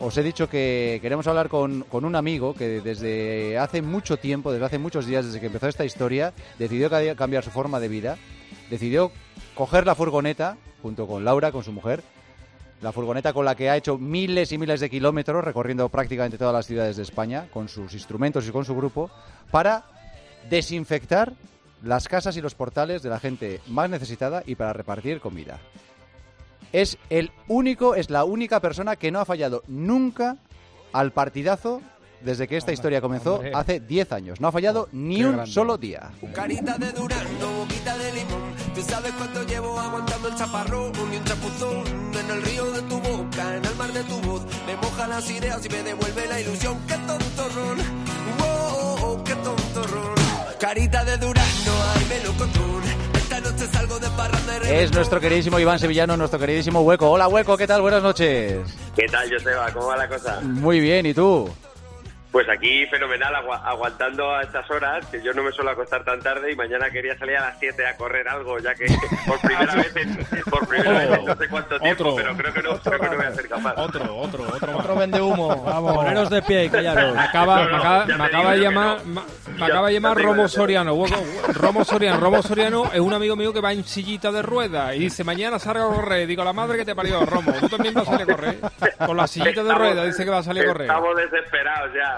os he dicho que queremos hablar con un amigo que desde hace mucho tiempo, desde hace muchos días, desde que empezó esta historia, decidió cambiar su forma de vida, decidió coger la furgoneta, junto con Laura, con su mujer, la furgoneta con la que ha hecho miles y miles de kilómetros, recorriendo prácticamente todas las ciudades de España, con sus instrumentos y con su grupo, para desinfectar las casas y los portales de la gente más necesitada y para repartir comida. Es la única persona que no ha fallado nunca al partidazo desde que esta historia comenzó hace 10 años. No ha fallado ni un solo día. Carita de durazno, boquita de limón. Tú sabes cuánto llevo aguantando el chaparrón y un chapuzón en el río de tu boca, en el mar de tu voz. Me moja las ideas y me devuelve la ilusión. ¡Qué tontorrón! ¡Wow! ¡Qué tontorrón! Carita de durazno, ay melocotón. Esta noche salgo de parranda y es nuestro queridísimo Iván Sevillano, nuestro queridísimo Hueco. Hola Hueco, ¿qué tal? Buenas noches. ¿Qué tal, Joseba? ¿Cómo va la cosa? Muy bien, ¿y tú? Pues aquí fenomenal, aguantando a estas horas, que yo no me suelo acostar tan tarde y mañana quería salir a las 7 a correr algo, ya que por primera vez en no sé cuánto tiempo, pero creo que no voy a ser capaz. Otro vende humo. Vamos. Poneros de pie y callaros. Me acaba de llamar Romo Soriano. Romo Soriano es un amigo mío que va en sillita de ruedas y dice, mañana salgo a correr. Digo, la madre que te parió, Romo, tú también vas a salir a correr. Con la sillita de ruedas dice que va a salir a correr. Estamos desesperados ya.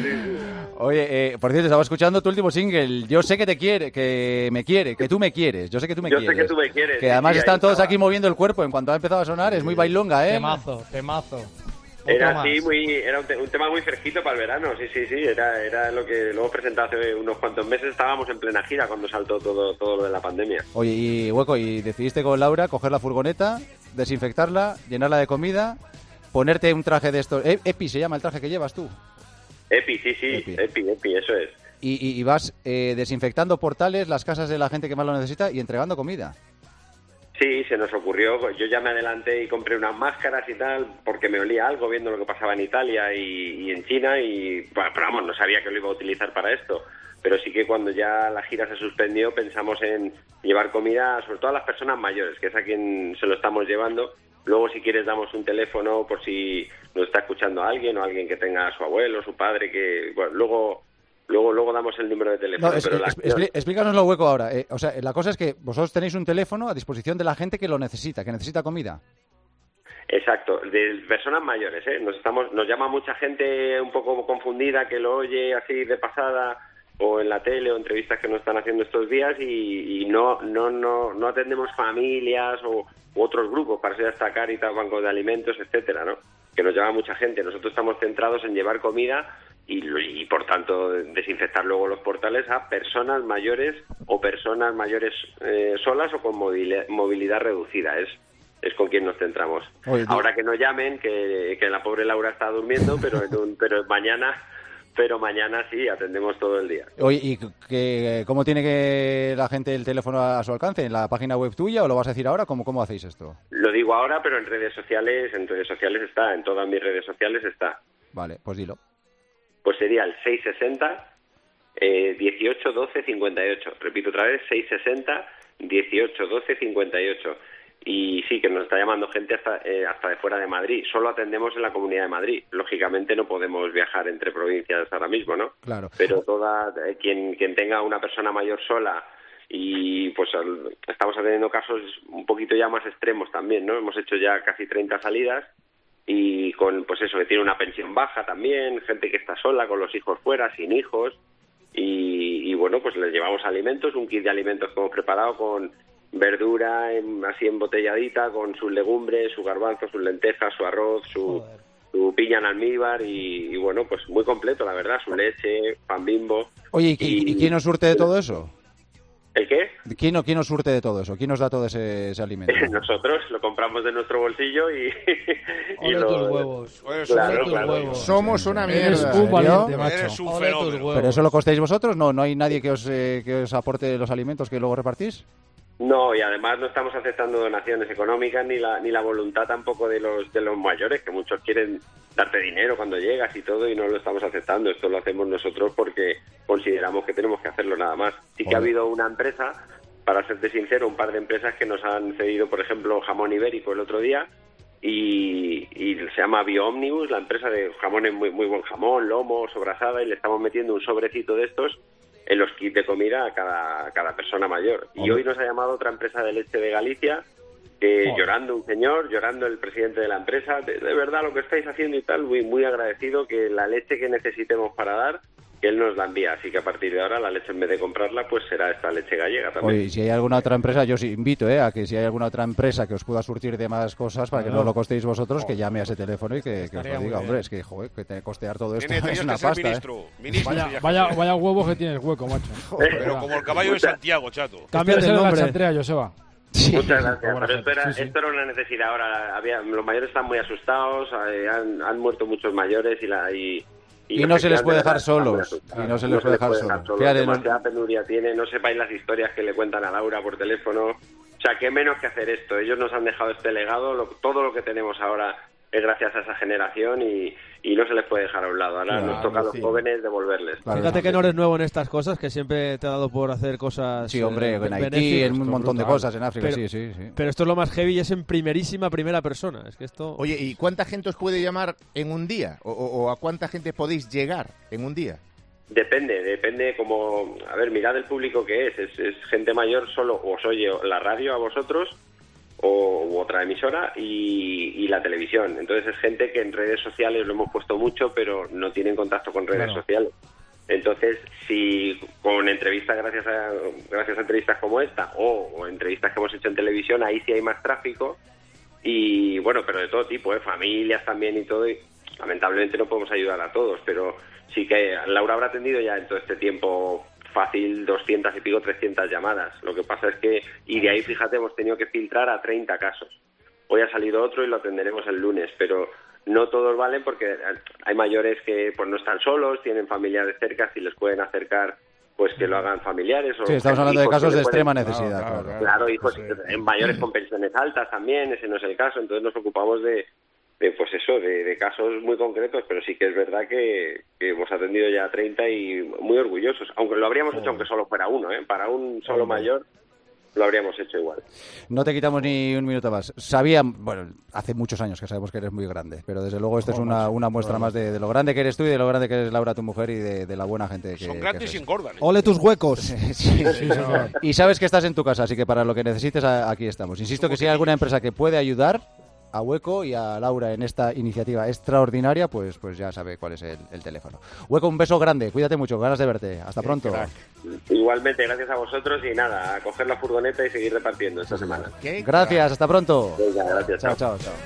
Oye, por cierto, estaba escuchando tu último single. Yo sé que te quiere, que me quiere, que tú me quieres. Yo sé que tú me quieres. Yo sé que tú me quieres. Que además sí, están todos aquí moviendo el cuerpo. En cuanto ha empezado a sonar, es muy bailonga, ¿eh? Temazo. Era un tema muy fresquito para el verano, sí, era lo que lo hemos presentado hace unos cuantos meses. Estábamos en plena gira cuando saltó todo lo de la pandemia. Oye, y Hueco, y decidiste con Laura coger la furgoneta, desinfectarla, llenarla de comida, ponerte un traje de estos. Epi se llama el traje que llevas tú. Epi, sí, Epi, eso es. Y vas desinfectando portales, las casas de la gente que más lo necesita y entregando comida. Sí, se nos ocurrió, yo ya me adelanté y compré unas máscaras y tal, porque me olía algo viendo lo que pasaba en Italia y en China, y bueno, pero vamos, no sabía que lo iba a utilizar para esto. Pero sí que cuando ya la gira se suspendió pensamos en llevar comida, sobre todo a las personas mayores, que es a quien se lo estamos llevando. Luego, si quieres, damos un teléfono por si nos está escuchando alguien o alguien que tenga a su abuelo, su padre, que bueno, luego damos el número de teléfono. No, explícanoslo, Hueco, ahora. O sea, la cosa es que vosotros tenéis un teléfono a disposición de la gente que lo necesita, que necesita comida. Exacto, de personas mayores, ¿eh? Nos llama mucha gente un poco confundida que lo oye así de pasada o en la tele o entrevistas que nos están haciendo estos días y no atendemos familias u otros grupos para destacar y tal, bancos de alimentos, etcétera, ¿no? Que nos llama mucha gente. Nosotros estamos centrados en llevar comida y por tanto desinfectar luego los portales a personas mayores o personas mayores solas o con movilidad reducida. Es con quien nos centramos. Oye, ahora que nos llamen, que la pobre Laura está durmiendo, pero mañana sí, atendemos todo el día. Oye, ¿y cómo tiene que la gente el teléfono a su alcance? ¿En la página web tuya o lo vas a decir ahora? ¿Cómo hacéis esto? Lo digo ahora, pero en redes sociales está, en todas mis redes sociales está. Vale, pues dilo. Pues sería el 660 18 12 58. Repito otra vez, 660 18 12 58. Y sí, que nos está llamando gente hasta de fuera de Madrid. Solo atendemos en la Comunidad de Madrid. Lógicamente no podemos viajar entre provincias ahora mismo, ¿no? Claro. Pero quien tenga una persona mayor sola y pues estamos atendiendo casos un poquito ya más extremos también, ¿no? Hemos hecho ya casi 30 salidas y con, pues eso, que tiene una pensión baja también, gente que está sola, con los hijos fuera, sin hijos. Y bueno, pues les llevamos alimentos, un kit de alimentos que hemos preparado con verdura así embotelladita, con sus legumbres, su garbanzo, sus lentejas, su arroz, su piña en almíbar y bueno, pues muy completo, la verdad, su leche, pan Bimbo. Oye, ¿y quién nos surte de todo eso? ¿El qué? ¿Quién nos surte de todo eso? ¿Quién nos da todo ese alimento? Nosotros lo compramos de nuestro bolsillo y tus huevos. Claro. Somos una mierda. Eres un valiente, macho. Eres un fenómeno. ¿Pero eso lo costéis vosotros? ¿No hay nadie que os aporte los alimentos que luego repartís? No, y además no estamos aceptando donaciones económicas ni la voluntad tampoco de los mayores, que muchos quieren darte dinero cuando llegas y todo, y no lo estamos aceptando. Esto lo hacemos nosotros porque consideramos que tenemos que hacerlo nada más. Sí que ha habido una empresa, para serte sincero, un par de empresas que nos han cedido, por ejemplo, jamón ibérico el otro día, y se llama BioOmnibus, la empresa de jamones, muy buen jamón, lomo, sobrasada, y le estamos metiendo un sobrecito de estos en los kits de comida a cada persona mayor. Y hoy nos ha llamado otra empresa de leche de Galicia, llorando un señor, llorando el presidente de la empresa, de verdad lo que estáis haciendo y tal, muy agradecido, que la leche que necesitemos para dar, que él nos la envía, así que a partir de ahora la leche, en vez de comprarla, pues será esta leche gallega también. Oye, si hay alguna otra empresa, yo os invito a que si hay alguna otra empresa que os pueda surtir de más cosas para que no lo costéis vosotros, que llame a ese teléfono y que os lo diga. Hombre, es que, joder, que te costear todo esto es una pasta, ministro, vaya huevos que tienes hueco, macho. Joder, pero como el caballo de Santiago, chato. Cámbiate el nombre. Chantrea, Joseba. Sí. Muchas gracias, pero esto era una necesidad. Ahora los mayores están muy asustados, han muerto muchos mayores y no se les puede dejar solos. Demasiada penuria tiene, no sepáis las historias que le cuentan a Laura por teléfono. O sea, qué menos que hacer esto. Ellos nos han dejado este legado, todo lo que tenemos ahora es gracias a esa generación y no se les puede dejar a un lado. Ahora nos toca a los jóvenes devolverles. Fíjate que no eres nuevo en estas cosas, que siempre te ha dado por hacer cosas. Sí, hombre, en Haití, en un montón de cosas, en África, sí. Pero esto es lo más heavy y es en primera persona. Es que esto... Oye, ¿y cuánta gente os puede llamar en un día? ¿O a cuánta gente podéis llegar en un día? Depende como... A ver, mirad el público que es gente mayor, solo os oye la radio a vosotros u otra emisora y la televisión. Entonces es gente que en redes sociales lo hemos puesto mucho, pero no tienen contacto con redes sociales. Entonces, si con entrevistas, gracias a entrevistas como esta o entrevistas que hemos hecho en televisión, ahí sí hay más tráfico y bueno, pero de todo tipo, familias también y todo, y lamentablemente no podemos ayudar a todos, pero sí que Laura habrá atendido ya en todo este tiempo fácil 200 y pico, 300 llamadas. Lo que pasa es que, y de ahí, fíjate, hemos tenido que filtrar a 30 casos. Hoy ha salido otro y lo atenderemos el lunes, pero no todos valen porque hay mayores que pues no están solos, tienen familiares cerca, si les pueden acercar, pues que lo hagan familiares. Sí, estamos hablando de casos de extrema necesidad. Claro, hijos mayores con pensiones altas también, ese no es el caso, entonces nos ocupamos de casos muy concretos, pero sí que es verdad que hemos atendido ya a 30 y muy orgullosos, aunque lo habríamos hecho aunque solo fuera uno, para un solo mayor lo habríamos hecho igual. No te quitamos ni un minuto más. Hace muchos años que sabemos que eres muy grande, pero desde luego esta es una muestra más de lo grande que eres tú y de lo grande que eres Laura, tu mujer, y de la buena gente que son grandes y engordan. ¡Ole tus huecos! Sí. Y sabes que estás en tu casa, así que para lo que necesites aquí estamos. Insisto que si hay alguna empresa que puede ayudar a Hueco y a Laura en esta iniciativa extraordinaria, pues ya sabe cuál es el teléfono. Hueco, un beso grande, cuídate mucho, ganas de verte. Hasta pronto. Igualmente, gracias a vosotros y nada, a coger la furgoneta y seguir repartiendo esta semana. Gracias, hasta pronto. Venga, gracias. Chao.